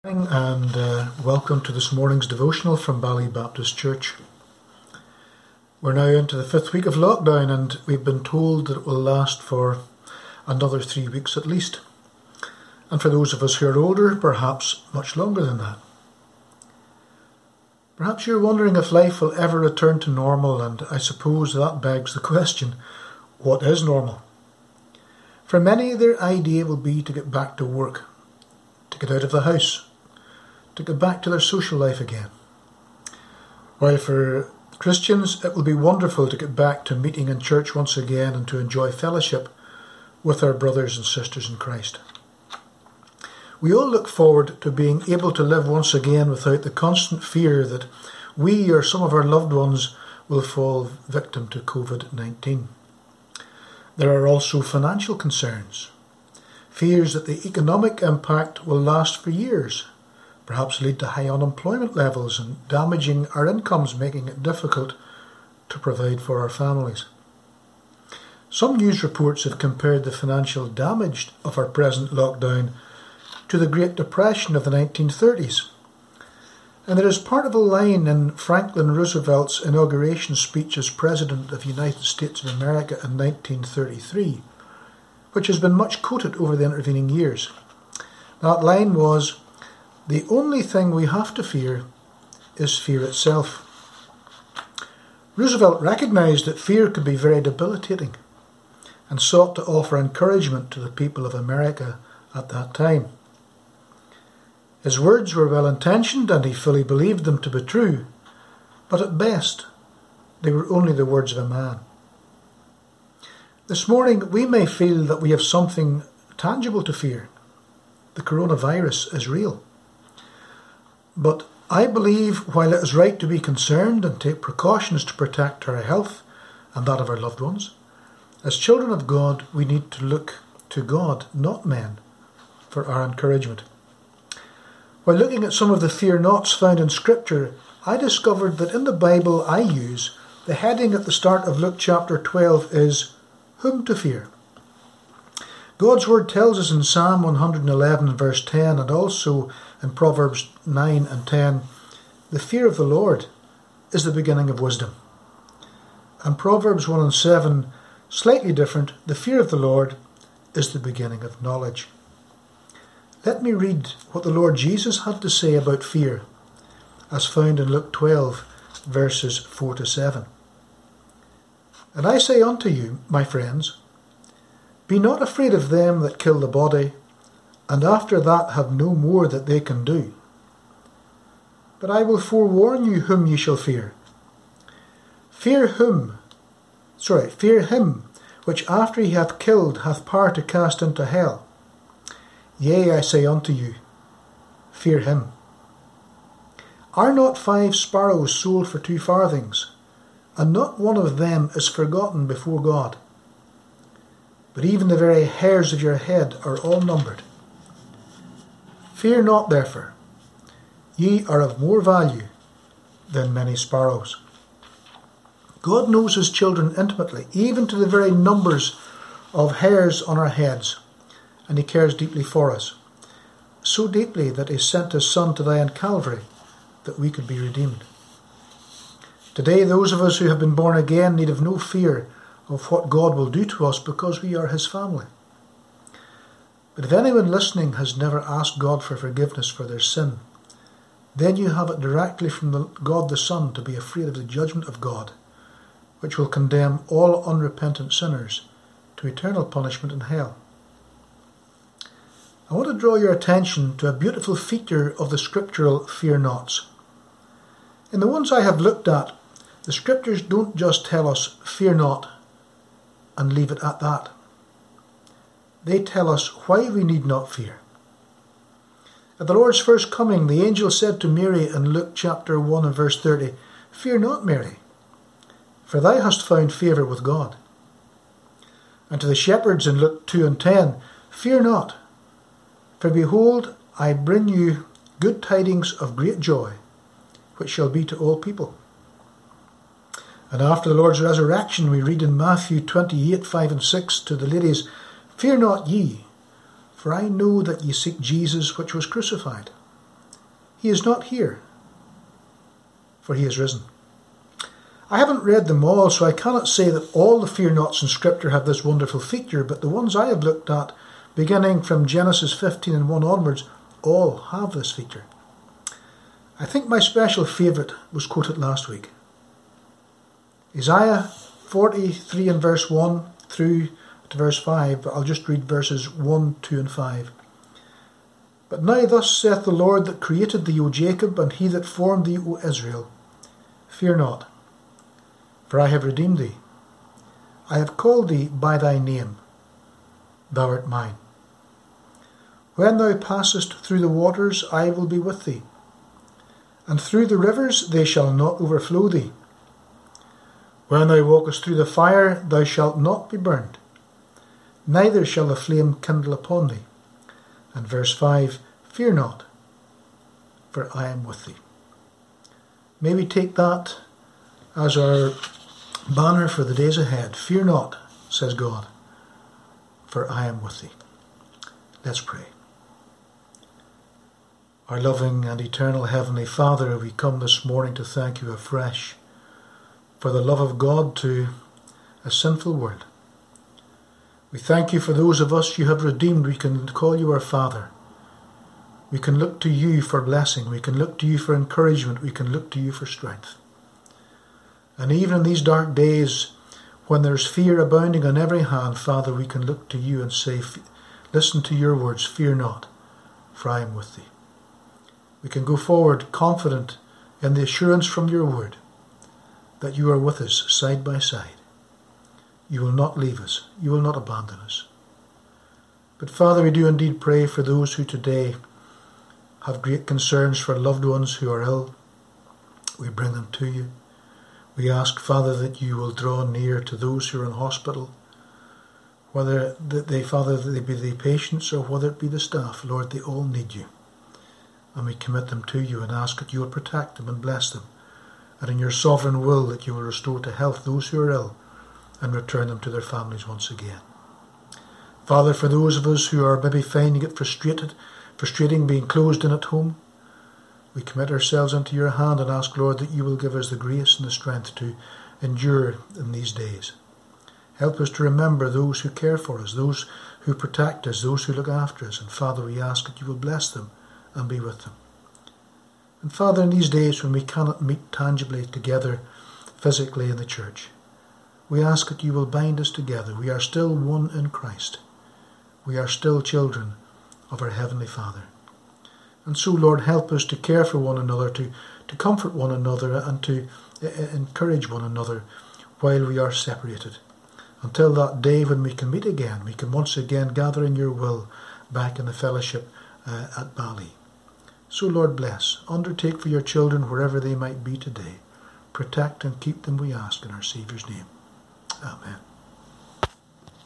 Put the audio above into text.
And welcome to this morning's devotional from Bally Baptist Church. We're now into the 5th week of lockdown, and we've been told that it will last for another 3 weeks at least. And for those of us who are older, perhaps much longer than that. Perhaps you're wondering if life will ever return to normal, and I suppose that begs the question, what is normal? For many, their idea will be to get back to work, to get out of the house, to get back to their social life again. While for Christians, it will be wonderful to get back to meeting in church once again and to enjoy fellowship with our brothers and sisters in Christ. We all look forward to being able to live once again without the constant fear that we or some of our loved ones will fall victim to COVID-19. There are also financial concerns, fears that the economic impact will last for years, perhaps lead to high unemployment levels and damaging our incomes, making it difficult to provide for our families. Some news reports have compared the financial damage of our present lockdown to the Great Depression of the 1930s. And there is part of a line in Franklin Roosevelt's inauguration speech as President of the United States of America in 1933, which has been much quoted over the intervening years. That line was, "The only thing we have to fear is fear itself." Roosevelt recognised that fear could be very debilitating and sought to offer encouragement to the people of America at that time. His words were well-intentioned and he fully believed them to be true, but at best they were only the words of a man. This morning we may feel that we have something tangible to fear. The coronavirus is real. But I believe while it is right to be concerned and take precautions to protect our health and that of our loved ones, as children of God we need to look to God, not men, for our encouragement. While looking at some of the fear nots found in Scripture, I discovered that in the Bible I use, the heading at the start of Luke chapter 12 is, "Whom to fear?" God's word tells us in Psalm 111 verse 10 and also in Proverbs 9 and 10, the fear of the Lord is the beginning of wisdom. And Proverbs 1 and 7, slightly different, the fear of the Lord is the beginning of knowledge. Let me read what the Lord Jesus had to say about fear, as found in Luke 12 verses 4 to 7. "And I say unto you, my friends, be not afraid of them that kill the body, and after that have no more that they can do. But I will forewarn you whom ye shall fear. Fear him which after he hath killed hath power to cast into hell. Yea, I say unto you, fear him. Are not 5 sparrows sold for 2 farthings, and not one of them is forgotten before God? But even the very hairs of your head are all numbered. Fear not, therefore, ye are of more value than many sparrows." God knows his children intimately, even to the very numbers of hairs on our heads, and he cares deeply for us, so deeply that he sent his Son to die on Calvary that we could be redeemed. Today, those of us who have been born again need have no fear of what God will do to us because we are his family. But if anyone listening has never asked God for forgiveness for their sin, then you have it directly from God the Son to be afraid of the judgment of God, which will condemn all unrepentant sinners to eternal punishment in hell. I want to draw your attention to a beautiful feature of the scriptural fear nots. In the ones I have looked at, the scriptures don't just tell us, fear not, and leave it at that. They tell us why we need not fear. At the Lord's first coming, the angel said to Mary in Luke chapter 1 and verse 30, "Fear not, Mary, for thou hast found favour with God." And to the shepherds in Luke 2 and 10, "Fear not, for behold, I bring you good tidings of great joy, which shall be to all people." And after the Lord's resurrection, we read in Matthew 28, 5 and 6 to the ladies, "Fear not ye, for I know that ye seek Jesus which was crucified. He is not here, for he is risen. I haven't read them all, so I cannot say that all the fear nots in Scripture have this wonderful feature, but the ones I have looked at, beginning from Genesis 15 and 1 onwards, all have this feature. I think my special favourite was quoted last week. Isaiah 43 and verse 1 through to verse 5, but I'll just read verses 1, 2 and 5. But now thus saith the Lord that created thee, O Jacob, and he that formed thee, O Israel, fear not, for I have redeemed thee. I have called thee by thy name. Thou art mine. When thou passest through the waters, I will be with thee, and through the rivers they shall not overflow thee. When thou walkest through the fire, thou shalt not be burned, neither shall the flame kindle upon thee. And verse 5, fear not, for I am with thee. May we take that as our banner for the days ahead. Fear not, says God, for I am with thee. Let's pray. Our loving and eternal Heavenly Father, we come this morning to thank you afresh for the love of God to a sinful world. We thank you for those of us you have redeemed. We can call you our Father. We can look to you for blessing. We can look to you for encouragement. We can look to you for strength. And even in these dark days, when there's fear abounding on every hand, Father, we can look to you and say, listen to your words, fear not, for I am with thee. We can go forward confident in the assurance from your word that you are with us side by side. You will not leave us. You will not abandon us. But Father, we do indeed pray for those who today have great concerns for loved ones who are ill. We bring them to you. We ask, Father, that you will draw near to those who are in hospital, whether they, Father, they be the patients or whether it be the staff. Lord, they all need you. And we commit them to you and ask that you will protect them and bless them, and in your sovereign will that you will restore to health those who are ill and return them to their families once again. Father, for those of us who are maybe finding it frustrating being closed in at home, we commit ourselves into your hand and ask, Lord, that you will give us the grace and the strength to endure in these days. Help us to remember those who care for us, those who protect us, those who look after us. And Father, we ask that you will bless them and be with them. And Father, in these days when we cannot meet tangibly together physically in the church, we ask that you will bind us together. We are still one in Christ. We are still children of our Heavenly Father. And so, Lord, help us to care for one another, to comfort one another, and to encourage one another while we are separated. Until that day when we can meet again, we can once again gather in your will back in the fellowship at Bali. So, Lord, bless. Undertake for your children wherever they might be today. Protect and keep them, we ask, in our Saviour's name. Amen.